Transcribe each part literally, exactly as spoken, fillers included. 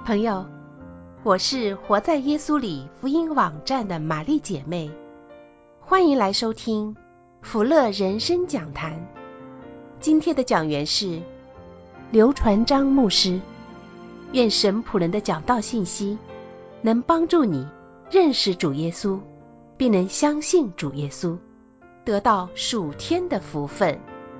朋友，我是活在耶稣里福音网站的玛丽姐妹，欢迎来收听福乐人生讲坛。今天的讲员是刘传章牧师。愿神仆人的讲道信息能帮助你认识主耶稣，并能相信主耶稣，得到属天的福分。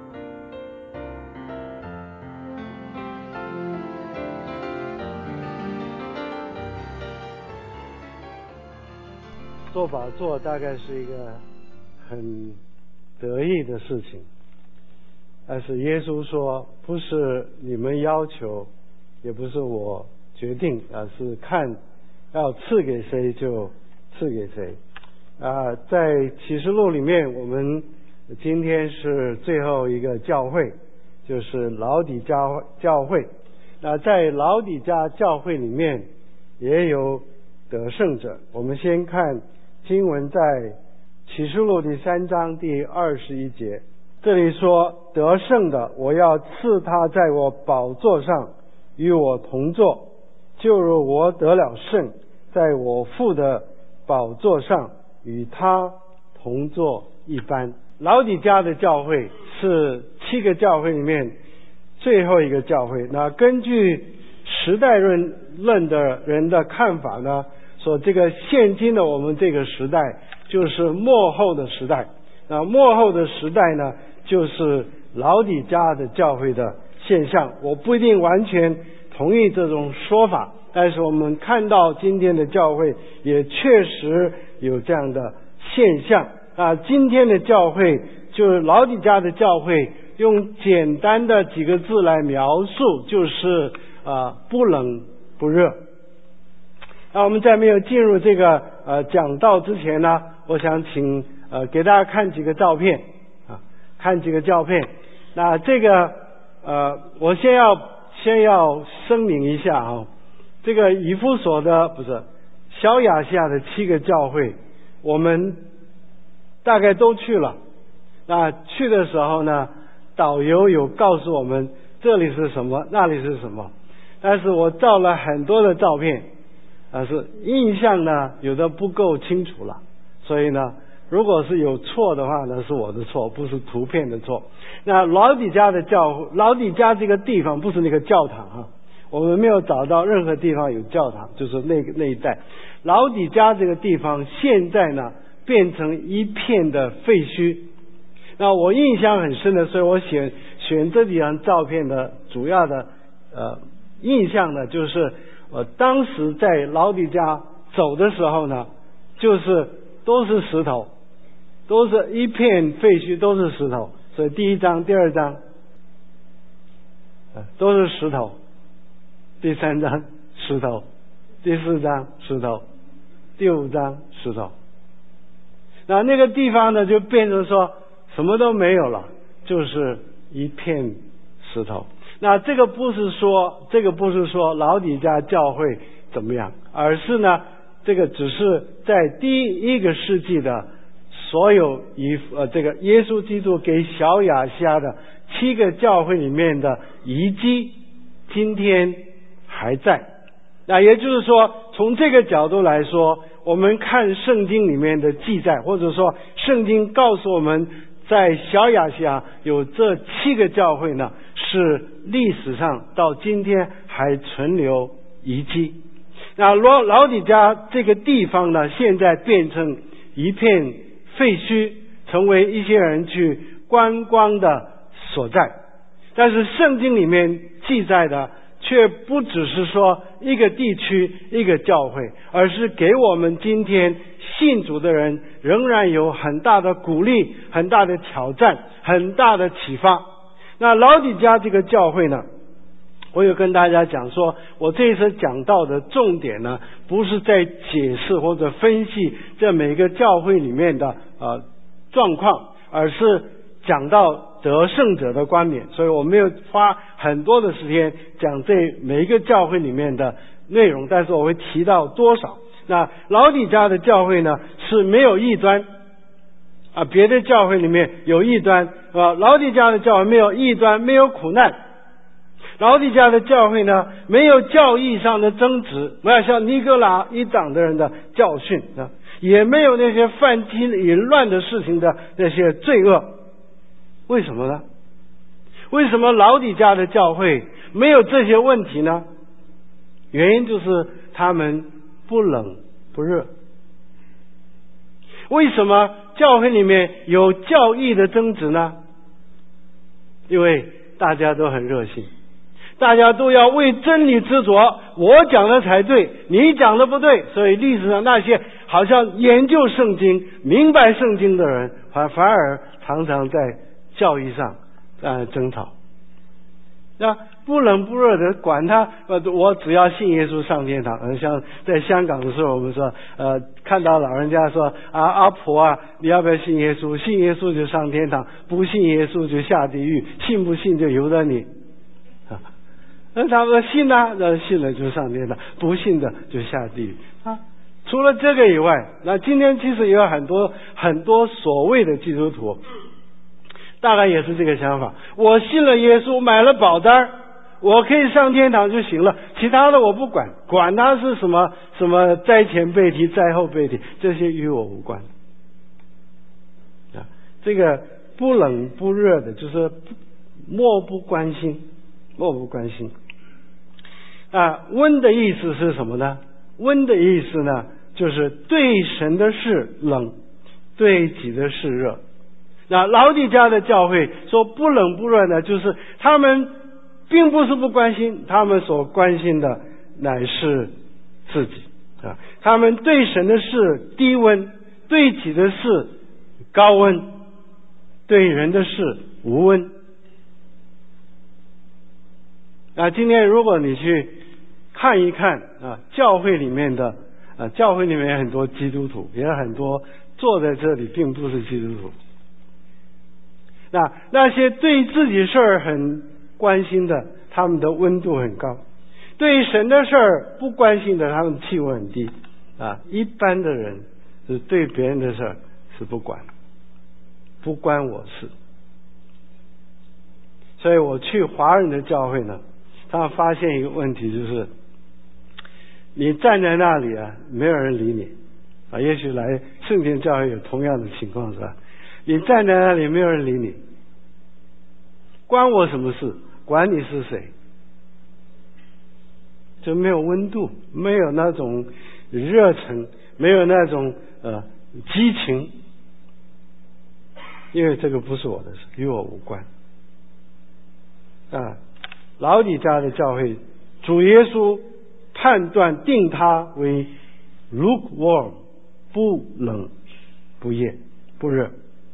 做法做大概是一个很得意的事情，但是耶稣说不是你们要求，也不是我决定，而是看要赐给谁就赐给谁。啊，在启示录里面，我们今天是最后一个教会，就是老底嘉教会。那在老底嘉教会里面也有得胜者。我们先看经文，在启示录第三章第二十一节，这里说得胜的，我要赐他在我宝座上与我同坐，就如我得了胜，在我父的宝座上与他同坐一般。老底嘉的教会是七个教会里面最后一个教会。那根据时代论论的人的看法呢，说这个现今的我们这个时代就是末后的时代。那末后的时代呢，就是老底嘉的教会的现象。我不一定完全同意这种说法，但是我们看到今天的教会也确实有这样的现象啊。今天的教会就是老底嘉的教会，用简单的几个字来描述，就是啊不冷不热。那我们在没有进入这个呃讲道之前呢，我想请呃给大家看几个照片啊，看几个照片。那这个呃，我先要先要声明一下啊，这个以弗所的不是小亚细亚的七个教会，我们大概都去了。那去的时候呢，导游有告诉我们这里是什么，那里是什么，但是我照了很多的照片。但是印象呢有的不够清楚了，所以呢如果是有错的话呢，是我的错，不是图片的错。那老底嘉的教老底嘉这个地方不是那个教堂啊，我们没有找到任何地方有教堂，就是那个那一带。老底嘉这个地方现在呢变成一片的废墟。那我印象很深的，所以我选选这几张照片的主要的呃印象呢，就是我当时在老底嘉走的时候呢，就是都是石头，都是一片废墟，都是石头。所以第一章、第二章都是石头，第三章石头，第四章石头，第五章石头。那那个地方呢，就变成说什么都没有了，就是一片石头。那这个不是说，这个不是说老底嘉教会怎么样，而是呢，这个只是在第一个世纪的所有以呃这个耶稣基督给小亚细亚的七个教会里面的遗迹，今天还在。那也就是说，从这个角度来说，我们看圣经里面的记载，或者说圣经告诉我们，在小亚细亚有这七个教会呢，是历史上到今天还存留遗迹。那老老底嘉这个地方呢，现在变成一片废墟，成为一些人去观光的所在。但是圣经里面记载的却不只是说一个地区一个教会，而是给我们今天信主的人仍然有很大的鼓励，很大的挑战，很大的启发。那老底嘉这个教会呢，我有跟大家讲说，我这一次讲到的重点呢，不是在解释或者分析这每个教会里面的呃状况，而是讲到得胜者的冠冕。所以我没有花很多的时间讲这每一个教会里面的内容，但是我会提到多少。那老底嘉的教会呢，是没有异端啊，别的教会里面有异端啊，老底嘉的教会没有异端，没有苦难。 老底嘉的教会呢，没有教义上的争执，没有像尼哥拉一党的人的教训啊，也没有那些犯禁淫乱的事情的那些罪恶。为什么呢？为什么老底嘉的教会没有这些问题呢？原因就是他们不冷不热。为什么教会里面有教义的争执呢？因为大家都很热心，大家都要为真理执着，我讲的才对，你讲的不对。所以历史上那些好像研究圣经明白圣经的人，反反而常常在教义上呃争吵。那不冷不热的管他，呃，我只要信耶稣上天堂。呃，像在香港的时候，我们说，呃，看到老人家说啊，阿婆啊，你要不要信耶稣？信耶稣就上天堂，不信耶稣就下地狱，信不信就由得你。啊，那他说信啊，那信了就上天堂，不信的就下地狱啊。除了这个以外，那今天其实也有很多很多所谓的基督徒。大概也是这个想法，我信了耶稣，买了保单，我可以上天堂就行了，其他的我不管，管他是什么什么灾前被提灾后被提，这些与我无关啊。这个不冷不热的，就是漠不关心，漠不关心啊。温的意思是什么呢？温的意思呢，就是对神的事冷，对己的事热。那老底嘉的教会说不冷不热呢，就是他们并不是不关心，他们所关心的乃是自己啊。他们对神的事低温，对己的事高温，对人的事无温。啊，今天如果你去看一看啊，教会里面的啊，教会里面有很多基督徒，也有很多坐在这里并不是基督徒。那那些对自己事儿很关心的，他们的温度很高；对神的事儿不关心的，他们气温很低。啊，一般的人是对别人的事儿是不管，不关我事。所以我去华人的教会呢，他们发现一个问题，就是你站在那里啊，没有人理你啊。也许来圣殿教会有同样的情况，是吧？你站在那里，没有人理你，关我什么事？管你是谁，就没有温度，没有那种热忱，没有那种呃激情，因为这个不是我的事，与我无关啊。老底嘉的教会，主耶稣判断定他为 lukewarm， 不冷不热不热。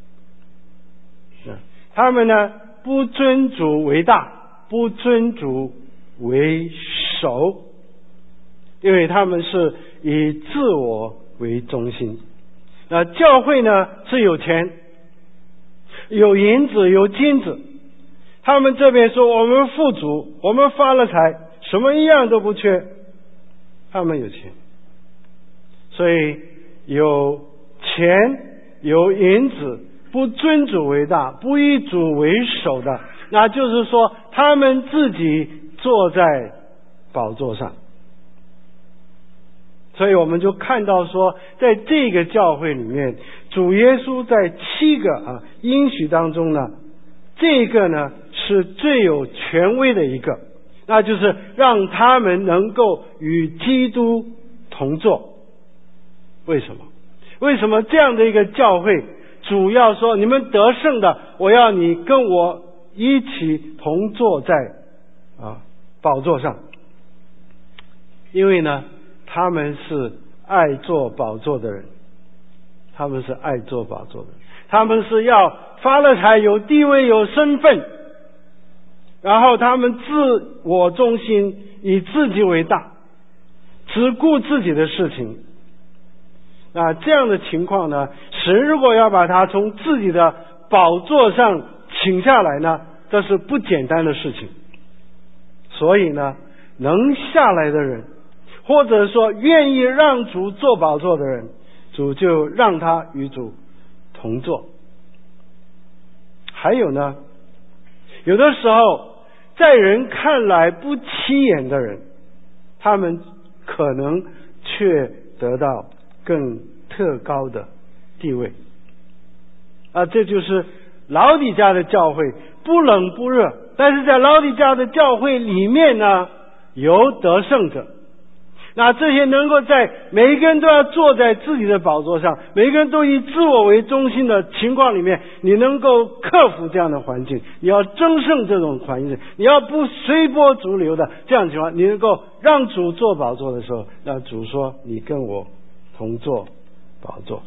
他们呢，不尊主为大，不尊主为首，因为他们是以自我为中心。那教会呢是有钱，有银子，有金子。他们这边说我们富足，我们发了财，什么一样都不缺。他们有钱，所以有钱有银子，不尊主为大，不以主为首的，那就是说他们自己坐在宝座上。所以我们就看到说，在这个教会里面，主耶稣在七个啊应许当中呢，这个呢是最有权威的一个，那就是让他们能够与基督同坐。为什么？为什么这样的一个教会主要说你们得胜的，我要你跟我一起同坐在啊宝座上？因为呢他们是爱坐宝座的人，他们是爱坐宝座的人，他们是要发了财，有地位有身份，然后他们自我中心，以自己为大，只顾自己的事情。那这样的情况呢，神如果要把他从自己的宝座上请下来呢，这是不简单的事情。所以呢，能下来的人，或者说愿意让主坐宝座的人，主就让他与主同坐。还有呢，有的时候在人看来不起眼的人，他们可能却得到更特高的地位。啊，这就是老底嘉的教会，不冷不热，但是在老底嘉的教会里面呢，有得胜者。那这些能够在每一个人都要坐在自己的宝座上，每一个人都以自我为中心的情况里面，你能够克服这样的环境，你要争胜这种环境，你要不随波逐流的这样的情况，你能够让主坐宝座的时候，那主说你跟我同坐宝座。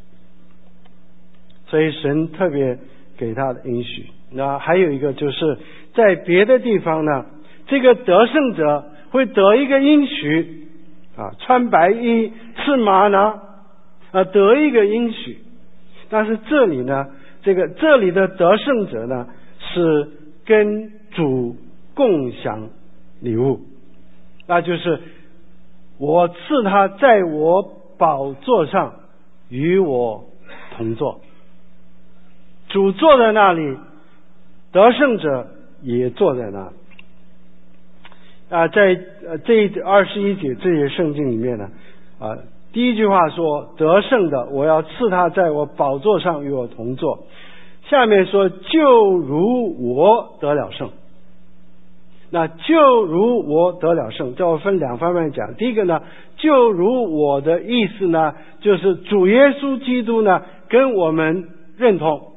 所以神特别给他的应许。那还有一个就是在别的地方呢，这个得胜者会得一个应许啊，穿白衣吃玛拿啊，得一个应许。但是这里呢，这个这里的得胜者呢，是跟主共享礼物，那就是我赐他在我宝座上与我同坐。主坐在那里，得胜者也坐在那里。啊，在呃这二十一节这些圣经里面呢，啊，第一句话说得胜的，我要赐他在我宝座上与我同坐。下面说就如我得了胜。那就如我得了胜，这我分两方面讲。第一个呢，就如我的意思呢，就是主耶稣基督呢跟我们认同，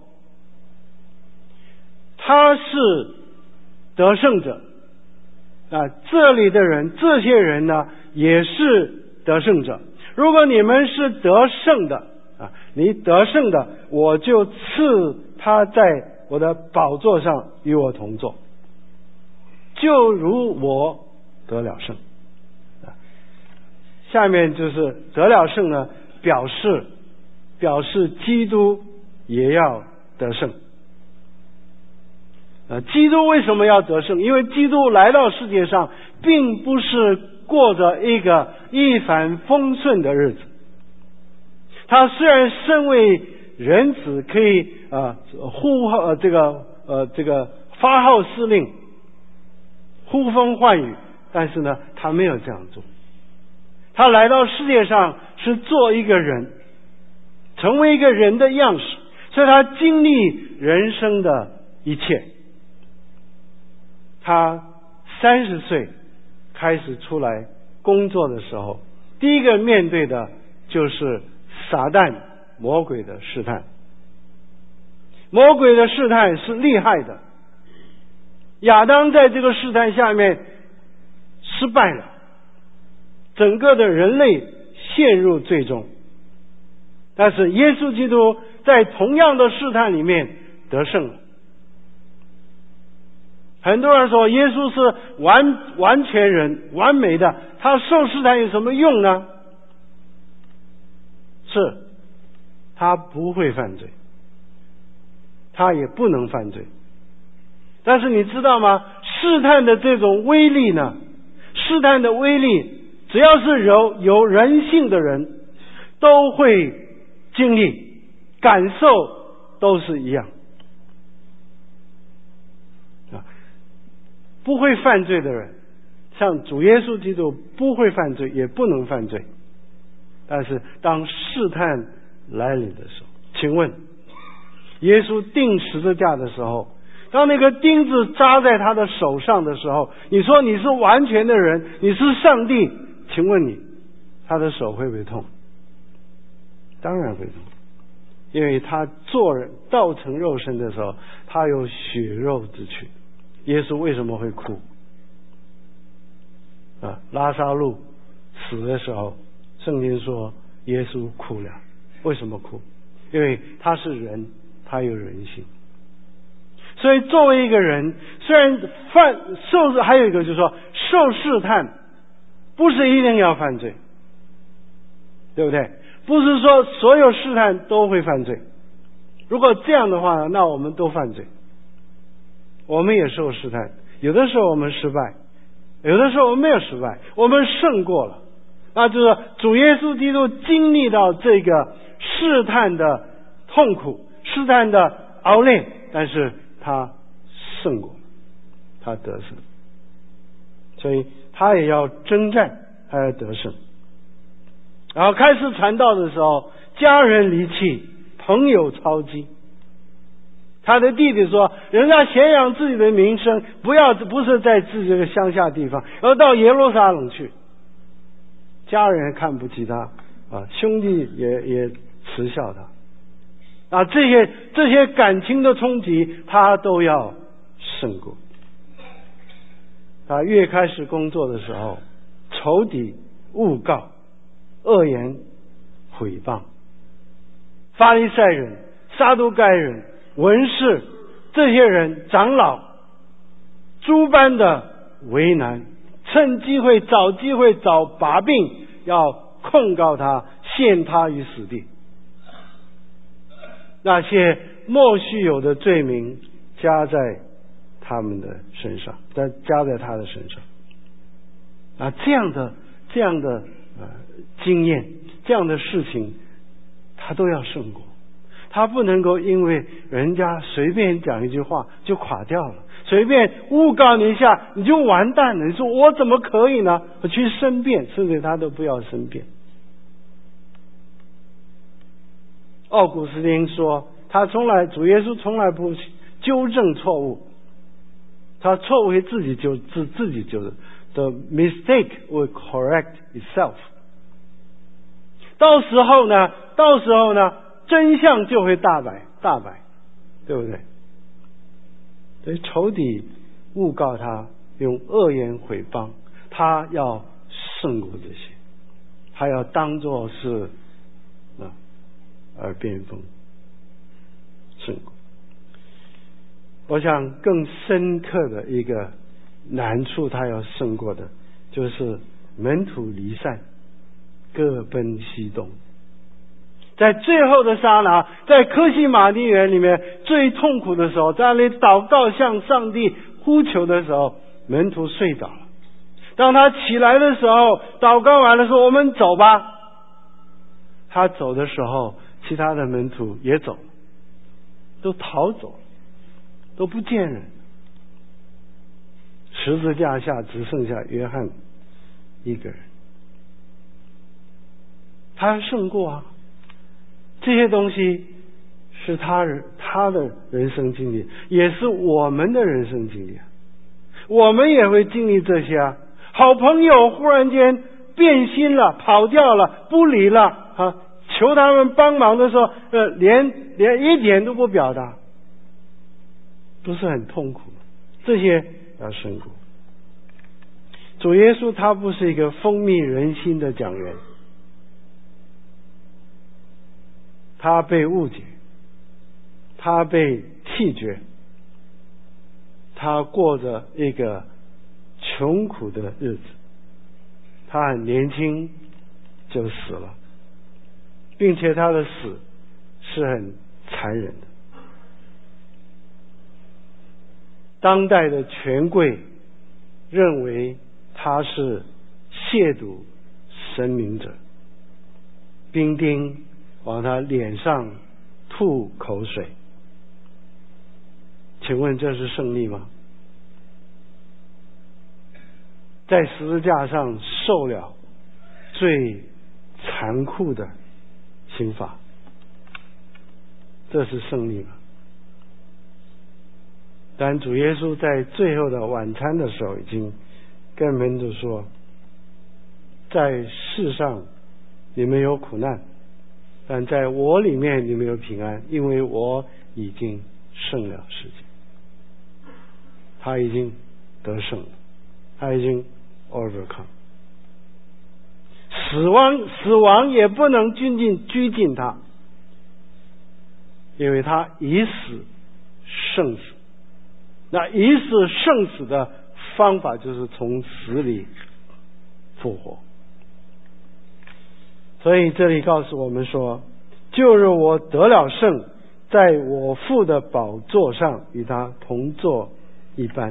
他是得胜者啊，这里的人，这些人呢也是得胜者。如果你们是得胜的啊，你得胜的，我就赐他在我的宝座上与我同坐，就如我得了胜。下面就是得了胜呢，表示表示基督也要得胜。呃，基督为什么要得胜？因为基督来到世界上，并不是过着一个一帆风顺的日子。他虽然身为人子，可以啊、呃、呼号、呃、这个呃这个发号施令、呼风唤雨，但是呢，他没有这样做。他来到世界上是做一个人，成为一个人的样式，所以他经历人生的一切。他三十岁开始出来工作的时候，第一个面对的就是撒旦魔鬼的试探。魔鬼的试探是厉害的，亚当在这个试探下面失败了，整个的人类陷入最终。但是耶稣基督在同样的试探里面得胜了。很多人说耶稣是完完全人，完美的，他受试探有什么用呢？是他不会犯罪，他也不能犯罪。但是你知道吗？试探的这种威力呢，试探的威力，只要是有有人性的人都会经历，感受都是一样。不会犯罪的人，像主耶稣基督不会犯罪，也不能犯罪。但是当试探来临的时候，请问耶稣钉十字架的时候，当那个钉子扎在他的手上的时候，你说你是完全的人，你是上帝，请问你他的手会不会痛？当然会痛，因为他做人道成肉身的时候，他有血肉之躯。耶稣为什么会哭啊？拉撒路死的时候，圣经说耶稣哭了。为什么哭？因为他是人，他有人性。所以作为一个人，虽然犯受，还有一个就是说受试探不是一定要犯罪，对不对？不是说所有试探都会犯罪。如果这样的话，那我们都犯罪。我们也受试探，有的时候我们失败，有的时候我们没有失败，我们胜过了。那就是主耶稣基督经历到这个试探的痛苦，试探的熬炼，但是他胜过了。 他得胜。所以他也要征战，他要得胜。然后开始传道的时候，家人离弃，朋友操击。他的弟弟说，人家显扬自己的名声，不要不是在自己这个乡下地方，要到耶路撒冷去。家人看不起他啊，兄弟也也耻笑他啊，这些这些感情的冲击，他都要胜过。他越开始工作的时候，仇敌、诬告、恶言、毁谤、法利赛人、撒都该人、文士，这些人长老诸般的为难，趁机会找机会找把柄，要控告他，陷他于死地。那些莫须有的罪名加在他们的身上，加加在他的身上啊，这样的这样的呃经验，这样的事情，他都要胜过。他不能够因为人家随便讲一句话就垮掉了，随便诬告你一下你就完蛋了。你说我怎么可以呢？我去申辩，甚至他都不要申辩。奥古斯丁说，他从来主耶稣从来不纠正错误，他错误会自己纠自自己纠正。The mistake will correct itself。到时候呢，到时候呢，真相就会大白大白，对不对？所以仇敌诬告他，用恶言毁谤，他要胜过这些，他要当作是啊耳边风，胜过。我想更深刻的一个难处，他要胜过的，就是门徒离散，各奔西东。在最后的刹那，在科西玛尼园里面最痛苦的时候，在那里祷告向上帝呼求的时候，门徒睡着了。当他起来的时候，祷告完了说，我们走吧。他走的时候，其他的门徒也走了，都逃走了，都不见人。十字架下只剩下约翰一个人。他胜过啊，这些东西是他人他的人生经历，也是我们的人生经历啊。我们也会经历这些啊。好朋友忽然间变心了，跑掉了，不理了啊，求他们帮忙的时候，呃，连连一点都不表达，不是很痛苦吗？这些要胜过。主耶稣他不是一个风靡人心的讲员，他被误解，他被弃绝，他过着一个穷苦的日子，他很年轻就死了，并且他的死是很残忍的。当代的权贵认为他是亵渎神明者，兵丁往他脸上吐口水。请问这是胜利吗？在十字架上受了最残酷的刑罚，这是胜利吗？但主耶稣在最后的晚餐的时候已经跟门徒说，在世上你们有苦难，但在我里面你们有平安，因为我已经胜了世界。他已经得胜了，他已经 overcome。 死亡死亡也不能拘禁拘禁他，因为他以死胜死。那以死胜死的方法就是从死里复活。所以这里告诉我们说，就是我得了胜，在我父的宝座上与他同坐一般。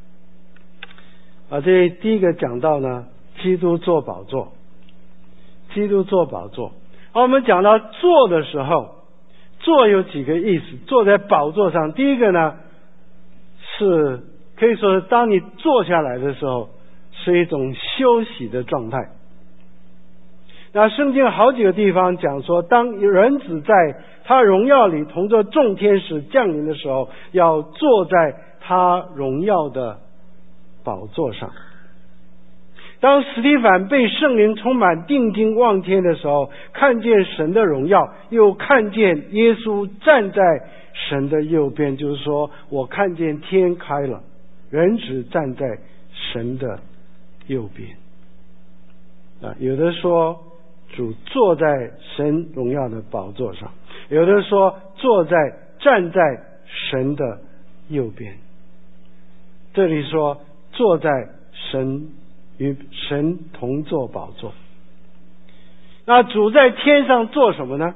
啊，这第一个讲到呢，基督坐宝座，基督坐宝座。啊，我们讲到坐的时候，坐有几个意思。坐在宝座上，第一个呢是可以说当你坐下来的时候是一种休息的状态。那圣经好几个地方讲说，当人子在他荣耀里同着众天使降临的时候，要坐在他荣耀的宝座上。当司提反被圣灵充满，定睛望天的时候，看见神的荣耀，又看见耶稣站在神的右边，就是说我看见天开了，人子站在神的右边。啊，有的说主坐在神荣耀的宝座上，有的说坐在站在神的右边。这里说坐在神与神同坐宝座。那主在天上做什么呢？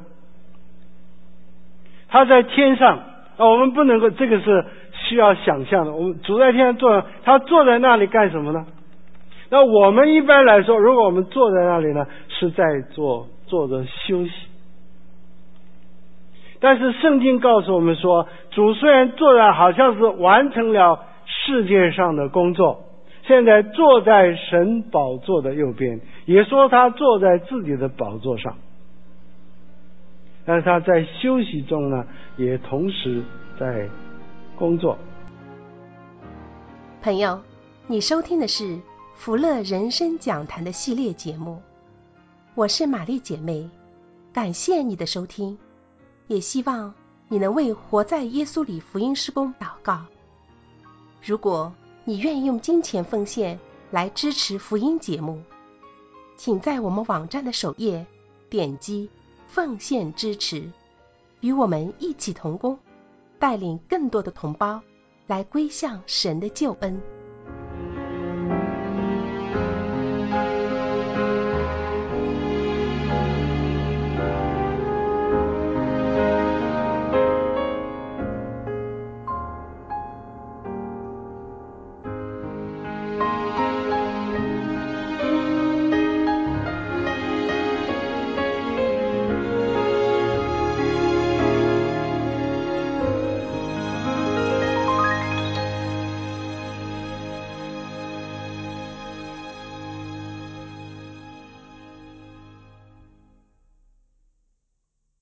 他在天上啊，我们不能够，这个是需要想象的。我们主在天上坐，他坐在那里干什么呢？那我们一般来说，如果我们坐在那里呢，是在做坐着休息。但是圣经告诉我们说，主虽然坐在，好像是完成了世界上的工作，现在坐在神宝座的右边，也说他坐在自己的宝座上，但是他在休息中呢，也同时在工作。 朋友，你收听的是福乐人生讲坛的系列节目，我是玛丽姐妹，感谢你的收听，也希望你能为活在耶稣里福音事工祷告。如果你愿意用金钱奉献来支持福音节目，请在我们网站的首页点击奉献支持，与我们一起同工，带领更多的同胞来归向神的救恩。